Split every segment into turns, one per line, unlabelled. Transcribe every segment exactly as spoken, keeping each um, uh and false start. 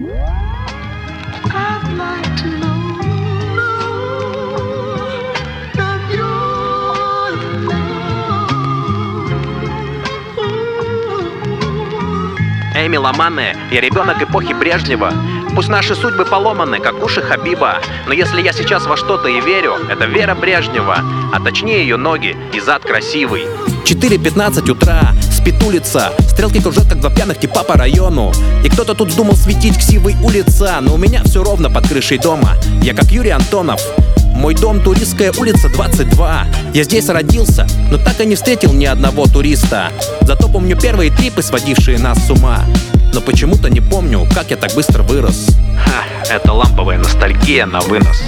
I'd like to know that you're in love.
Эй, меломаны, я ребенок эпохи Брежнева. Пусть наши судьбы поломаны, как уши Хабиба, но если я сейчас во что-то и верю, это вера Брежнева, а точнее ее ноги и зад красивый. четыре пятнадцать утра, спит улица, стрелки кружат, как два пьяных типа по району. И кто-то тут вздумал светить ксивой улица, но у меня все ровно под крышей дома. Я как Юрий Антонов. Мой дом — Туристская улица, двадцать два. Я здесь родился, но так и не встретил ни одного туриста. Зато помню первые трипы, сводившие нас с ума. Но почему-то не помню, как я так быстро вырос. Ха, это ламповая ностальгия на вынос.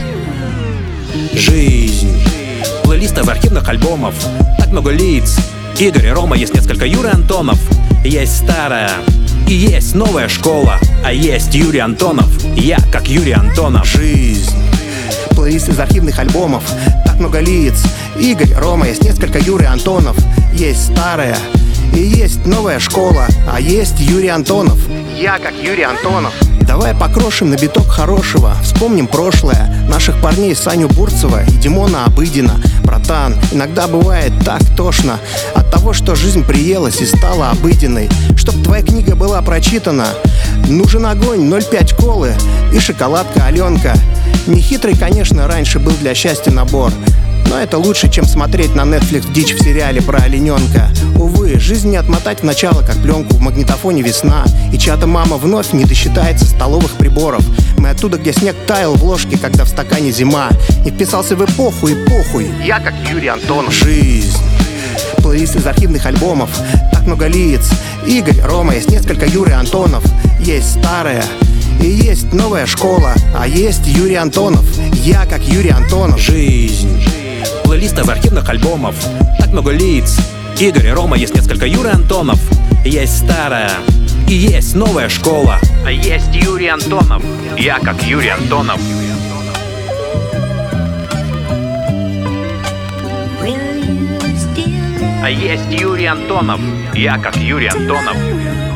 Жизнь. Плейлист из архивных альбомов. Так много лиц. Игорь и Рома, есть несколько Юрий Антонов. Есть старая и есть новая школа. А есть Юрий Антонов. Я как Юрий Антонов.
Жизнь. Плейлист из архивных альбомов. Так много лиц. Игорь, Рома, есть несколько Юрий Антонов. Есть старая и есть новая школа. А есть Юрий Антонов. Я как Юрий Антонов. Давай покрошим на биток хорошего. Вспомним прошлое наших парней Саню Бурцева и Димона Обыдина. Братан, иногда бывает так тошно от того, что жизнь приелась и стала обыденной. Чтоб твоя книга была прочитана, нужен огонь, ноль пять колы и шоколадка Аленка. Нехитрый, конечно, раньше был для счастья набор, но это лучше, чем смотреть на Netflix дичь в сериале про олененка. Увы, жизнь не отмотать в начало, как пленку в магнитофоне весна. И чья-то мама вновь не досчитается столовых приборов. Мы оттуда, где снег таял в ложке, когда в стакане зима. Не вписался в эпоху и похуй. Я как Юрий Антонов. Жизнь. Плейлист из архивных альбомов. Так много лиц. Игорь, Рома, есть несколько Юрий Антонов. Есть старая и есть новая школа. А есть Юрий Антонов. Я как Юрий Антонов.
Жизнь. Плейлист из архивных альбомов. Так много лиц. Игорь и Рома, есть несколько Юрий Антонов. Есть старая и есть новая школа. А есть Юрий Антонов. Я как Юрий Антонов. А есть Юрий Антонов. Я как Юрий Антонов.